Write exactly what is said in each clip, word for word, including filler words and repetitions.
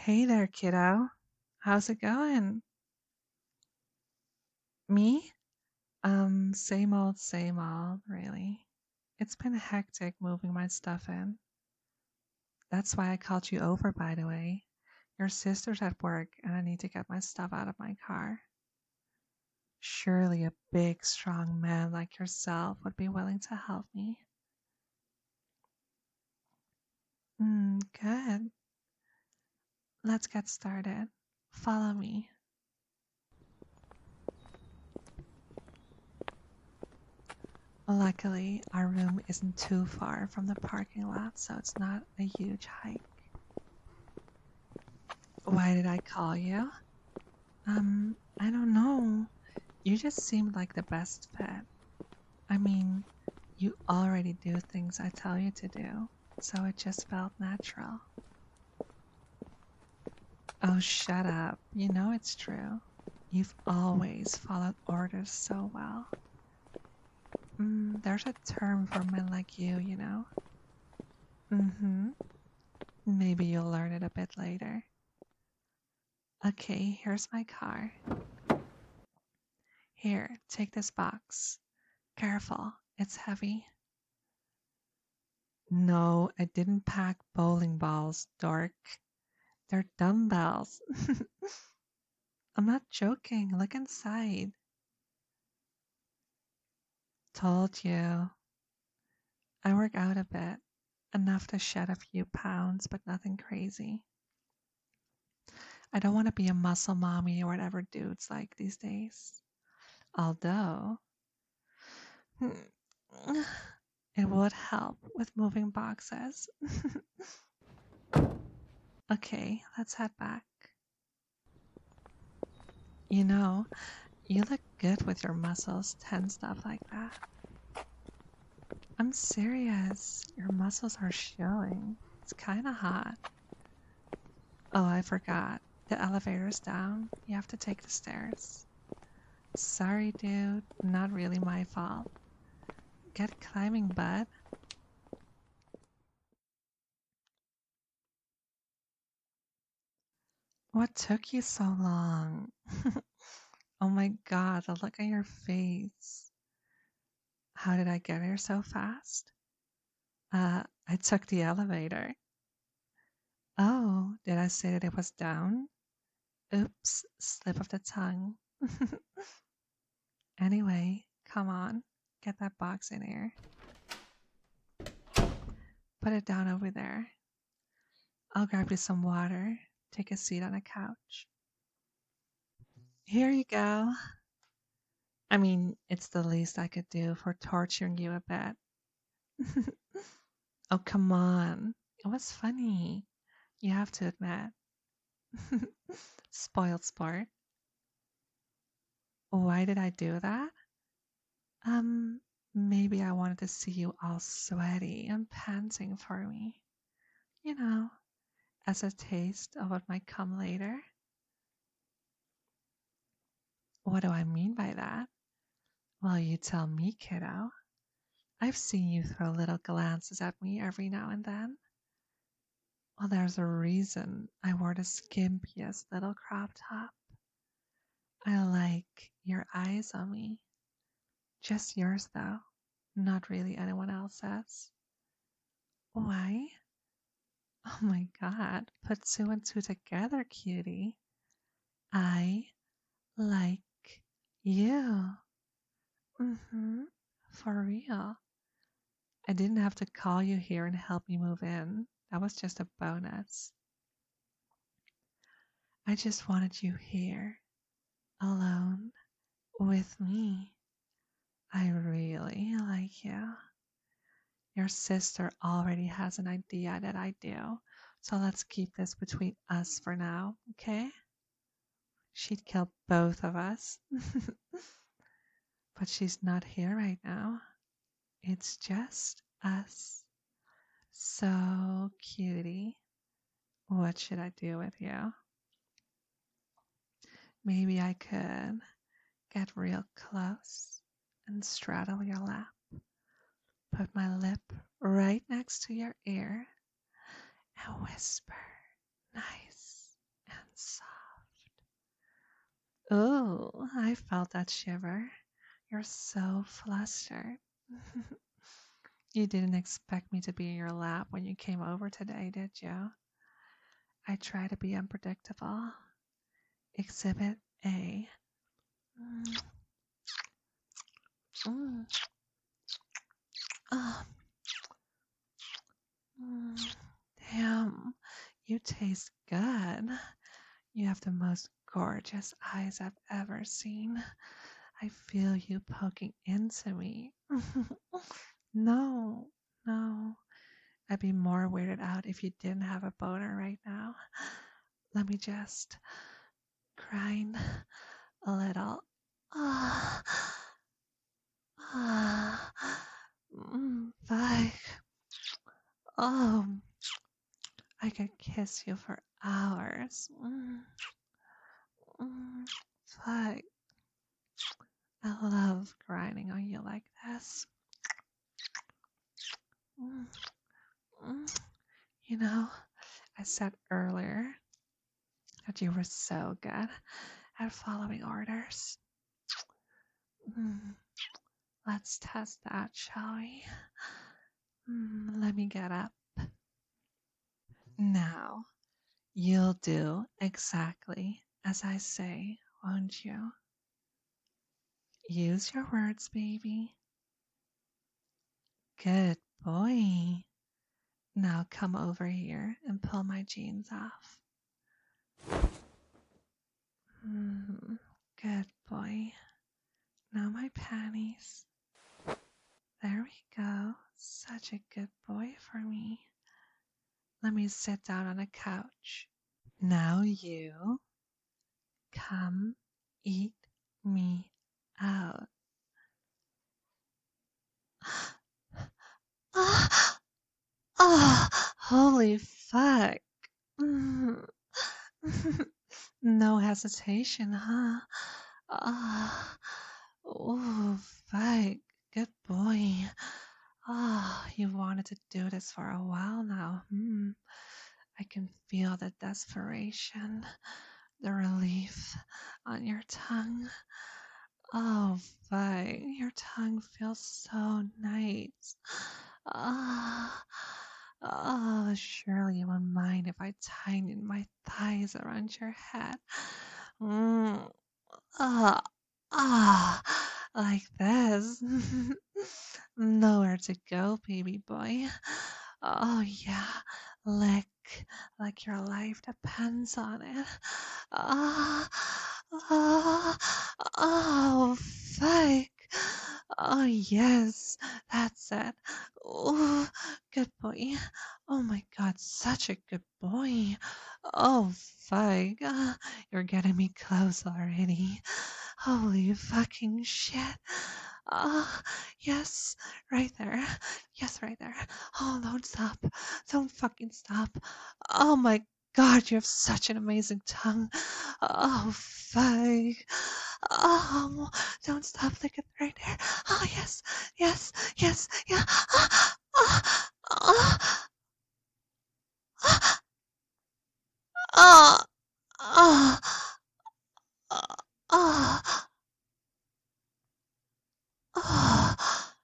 Hey there, kiddo. How's it going? Me? Um, same old, same old, really. It's been hectic moving my stuff in. That's why I called you over, by the way. Your sister's at work and I need to get my stuff out of my car. Surely a big, strong man like yourself would be willing to help me. Hmm, good. Let's get started. Follow me. Luckily, our room isn't too far from the parking lot, so it's not a huge hike. Why did I call you? Um, I don't know. You just seemed like the best fit. I mean, you already do things I tell you to do, so it just felt natural. Oh, shut up. You know it's true. You've always followed orders so well. Mm, there's a term for men like you, you know? Mm-hmm. Maybe you'll learn it a bit later. Okay, here's my car. Here, take this box. Careful, it's heavy. No, I didn't pack bowling balls, dork. They're dumbbells. I'm not joking. Look inside. Told you. I work out a bit. Enough to shed a few pounds, but nothing crazy. I don't want to be a muscle mommy or whatever dudes like these days. Although, hmm, it would help with moving boxes. Okay, let's head back. You know, you look good with your muscles tensed up like that. I'm serious. Your muscles are showing. It's kind of hot. Oh, I forgot. The elevator's down. You have to take the stairs. Sorry, dude. Not really my fault. Get climbing, bud. What took you so long? Oh my god, the look on your face. How did I get here so fast? Uh, I took the elevator. Oh, did I say that it was down? Oops, slip of the tongue. Anyway, come on, get that box in here. Put it down over there. I'll grab you some water. Take a seat on a couch. Here you go. I mean, it's the least I could do for torturing you a bit. Oh, come on. It was funny. You have to admit. Spoiled sport. Why did I do that? Um, maybe I wanted to see you all sweaty and panting for me. You know, as a taste of what might come later. What do I mean by that? Well, you tell me, kiddo. I've seen you throw little glances at me every now and then. Well, there's a reason I wore the skimpiest little crop top. I like your eyes on me. Just yours, though. Not really anyone else's. Why? Oh my god, put two and two together, cutie. I like you. Mm-hmm. For real. I didn't have to call you here and help me move in. That was just a bonus. I just wanted you here, alone, with me. I really like you. Your sister already has an idea that I do, so let's keep this between us for now, okay? She'd kill both of us. But she's not here right now. It's just us. So, cutie, what should I do with you? Maybe I could get real close and straddle your lap, put my lip right next to your ear, and whisper nice, and soft. Oh, I felt that shiver. You're so flustered. You didn't expect me to be in your lap when you came over today, did you? I try to be unpredictable. Exhibit A. Mm, mm, ah, mm. Damn, you taste good. You have the most gorgeous eyes I've ever seen. I feel you poking into me. No, no. I'd be more weirded out if you didn't have a boner right now. Let me just grind a little. Ah, ah, mm, fuck. Oh, I could kiss you for hours. Mm, mm, fuck. I love grinding on you like this. Mm, mm. You know, I said earlier that you were so good at following orders. Mm, let's test that, shall we? Mm, let me get up. Now, you'll do exactly as I say, won't you? Use your words, baby. Good boy. Now come over here and pull my jeans off. Mm, good boy. Now my panties. There we go. Such a good boy for me. Let me sit down on a couch. Now you come eat me out. Ah, ah, holy fuck. Mm. No hesitation, huh? Ah, oh, fuck. Good boy. Ah, you wanted to do this for a while now. Hmm. I can feel the desperation, the relief on your tongue. Oh, fuck. Your tongue feels so nice. Ah, oh, surely you won't mind if I tighten my thighs around your head. Mm, ah, ah, like this. Nowhere to go, baby boy. Oh, yeah, lick like your life depends on it. Ah, ah, oh, fuck. Oh, yes, that's it. Oh, good boy. Oh my god, such a good boy. Oh, fuck. Ah, you're getting me close already. Holy fucking shit. Ah, yes, right there. Yes, right there. Oh, don't stop. Don't fucking stop. Oh my god, you have such an amazing tongue. Oh, fuck. Oh, don't stop. Look at right there. Oh, yes, yes, yes, yeah. Ah, ah, ah, ah, ah, ah, ah, ah,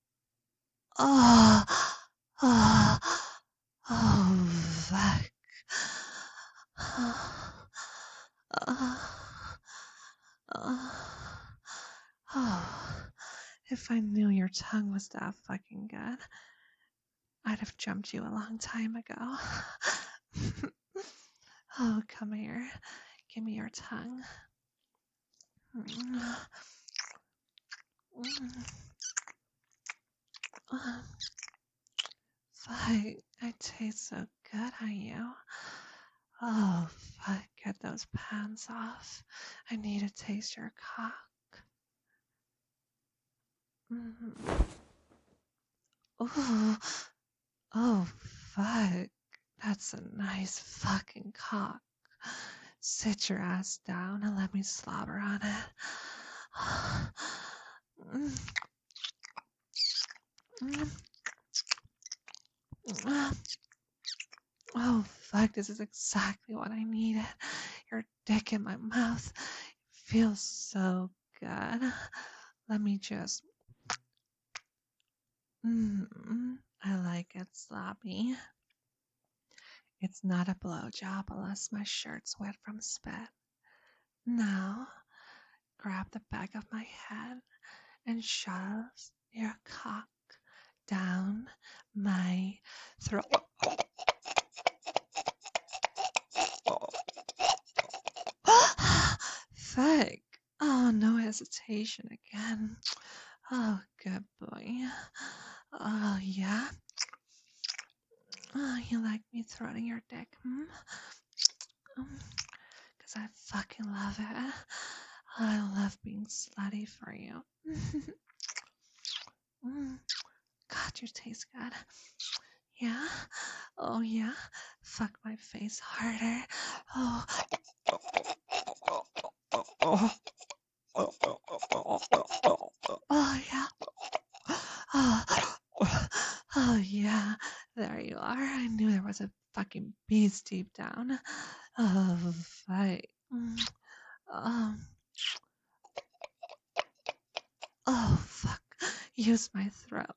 ah, ah. Oh, fuck. Oh, if I knew your tongue was that fucking good, I'd have jumped you a long time ago. Oh, come here. Give me your tongue. Fuck, I taste so good on you. Oh, fuck, get those pants off. I need to taste your cock. Mm. Ooh, oh, fuck. That's a nice fucking cock. Sit your ass down and let me slobber on it. Mm, mm, mm. Oh, fuck, this is exactly what I needed. Your dick in my mouth feels so good. Let me just. Mm, I like it sloppy. It's not a blowjob unless my shirt's wet from spit. Now, grab the back of my head and shove your cock down my throat. Fuck. Oh, no hesitation again. Oh, good boy. Oh, yeah. Oh, you like me throwing your dick, hmm? Because I fucking love it. I love being slutty for you. Mm. God, you taste good. Yeah? Oh, yeah? Fuck my face harder. Oh. Oh, yeah. Oh, oh, yeah. There you are. I knew there was a fucking beast deep down. Oh, fight. Um, oh, fuck. Use my throat.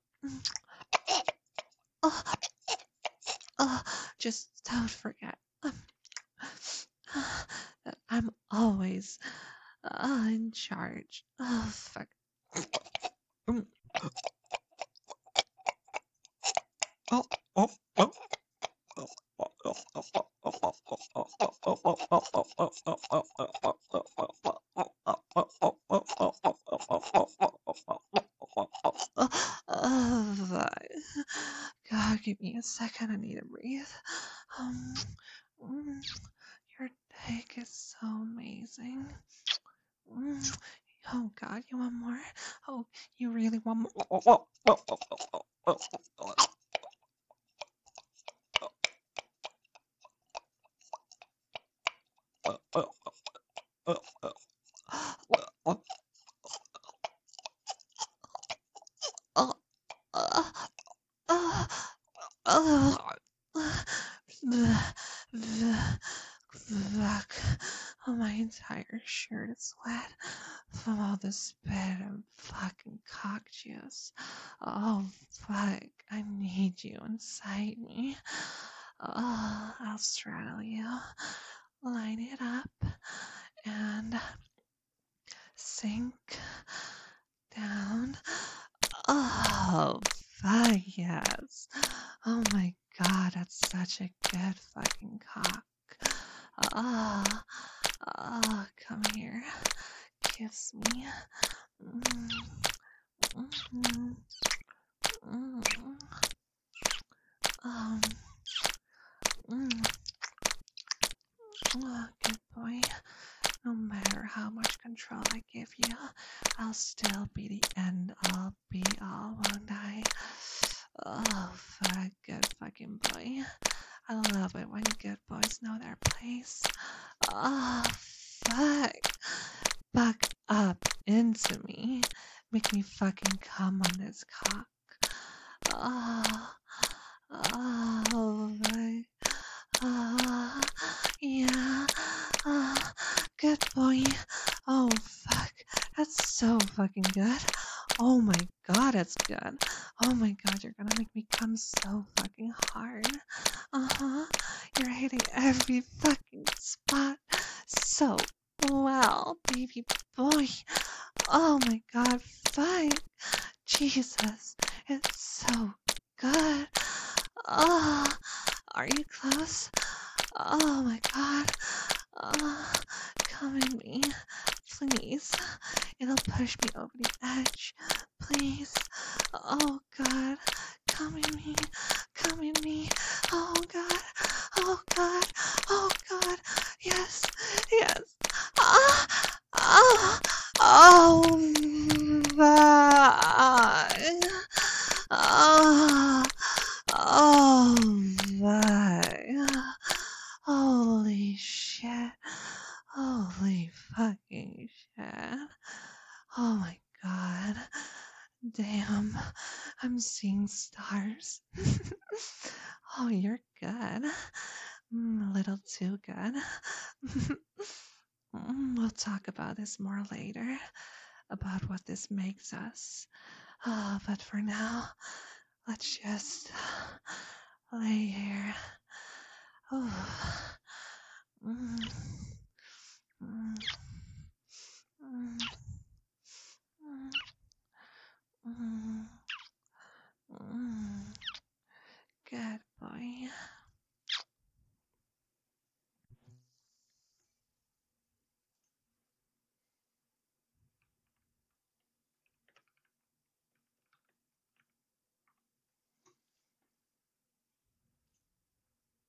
Oh, oh, just don't forget um, that I'm always uh, in charge. Oh, fuck. Mm. Oh, oh, oh. God, give me a second. I need to breathe. Um, mm, your dick is so amazing. Mm. Oh God, you want more? Oh, you really want more? Oh, uh, uh, uh, Fuck. Oh, my entire shirt is wet from all the spit and fucking cock juice. Oh, fuck. I need you inside me. Oh, I'll straddle you, line it up, and sink down. Oh, fuck yes. Oh my god, that's such a good fucking cock. Ah, ah, come here. Kiss me. Mm, mm, mm, um, mm, oh, good boy. No matter how much control I give you, I'll still be the end all be all, won't I? Oh, fuck, good fucking boy. I love it when good boys know their place. Oh, fuck. Fuck up into me. Make me fucking come on this cock. Oh, oh, my. Oh, yeah. Oh, good boy. Oh, fuck. That's so fucking good. Oh my god, that's good. Oh my god, you're gonna make me come so fucking hard. Uh huh. You're hitting every fucking spot so well, baby boy. Oh my god, fuck. Jesus, it's so good. Oh, are you close? Oh my god. Oh, come in me, please. It'll push me over the edge. Please. Oh god. Come in me. Come in me. Oh god. Oh god. Oh god. Yes. Yes. Ah. Ah. Oh. My. Oh. Oh my. Holy shit. Holy fucking shit. Oh my god. Damn. I'm seeing stars. Oh, you're good. little too good. Mm, we'll talk about this more later, about what this makes us. Ah, but for now, let's just lay here. Oh. Mm, mm, mm.